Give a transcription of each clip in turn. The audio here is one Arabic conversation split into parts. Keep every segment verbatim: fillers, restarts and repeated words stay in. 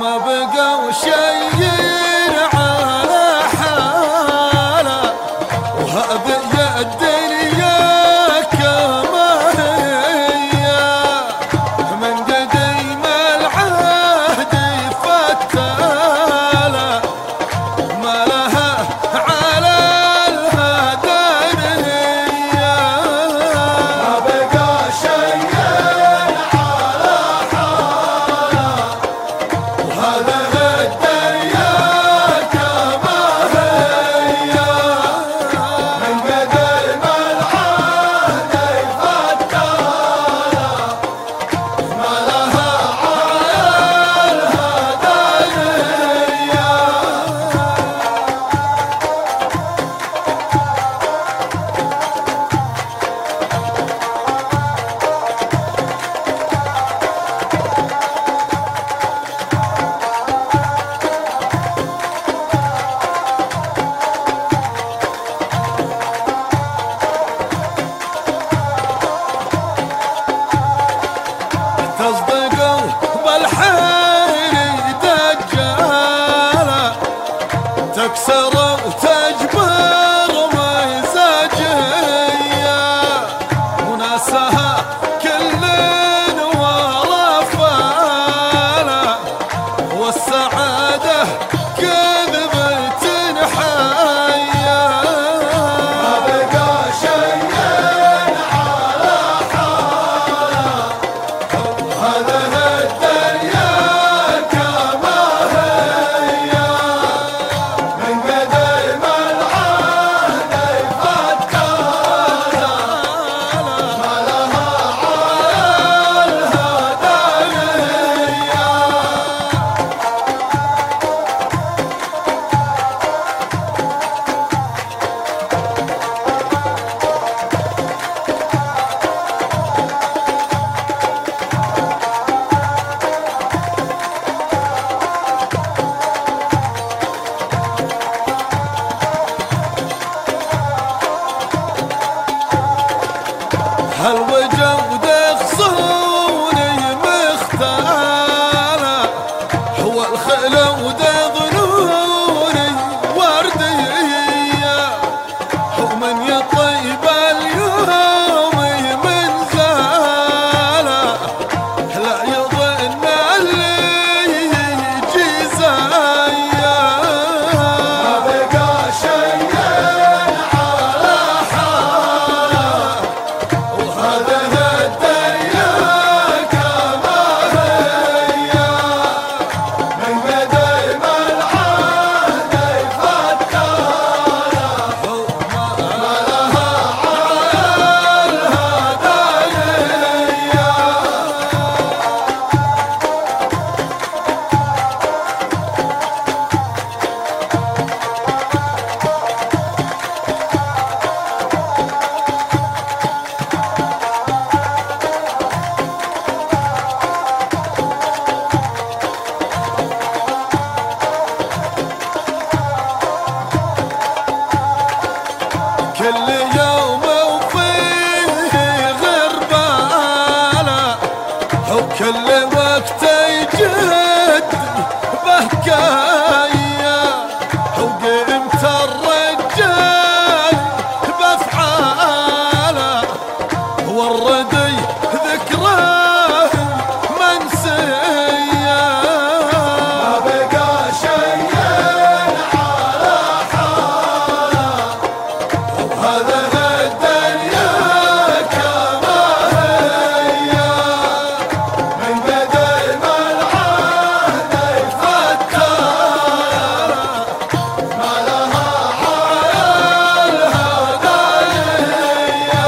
ما بقى وشير على حاله، وهذه يا الدنيا كما هي، من قديم العهد فتاله، ما لها على الهدانية. ما بقى شيء على حاله، وهذه الدنيا كما هي، من قديم العهد فتاله، ما لها على الهدانية. تصدقوا بالحير دجالة، تكسر وتجبر مزاجية، وناسها كل ورفالة، والسعادة كذبة حية. ما بقى شيء على حاله، وهذه الدنيا كما هي، من قديم العهد فتاله، ما لها على الهدانية. هالوجود خصوني مختالة، هو الخلود ظنوني وردية، هو من يطيب اليوم من زالة، لا يظن اللي يجي زيه. ما بقى شيء على حاله، وهذه الدنيا كما هي، من قديم العهد فتاله، ما لها على الهدانية. كل يوم وفيه غربالة، وكل وقت يجد بهكاية، وقيمة الرجال بأفعاله، والردي ذكراه منسية. ما بقى شيء على حاله، وهذه الدنيا كما هي، من قديم العهد فتاله، ما لها على الهدانية.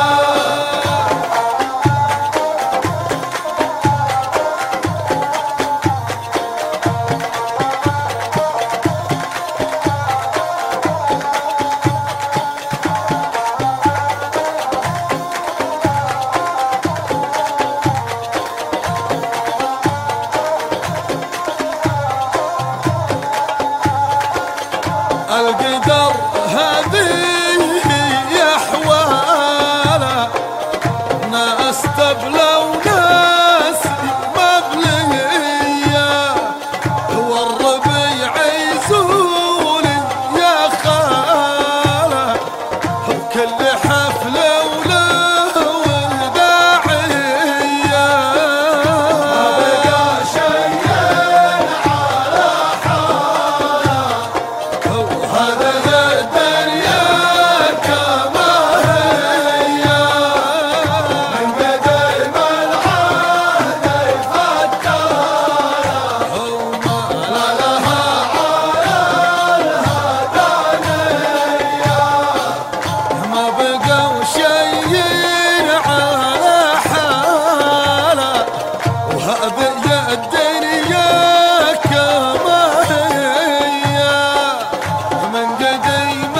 وهذه يا الدنيا كما هي من قديم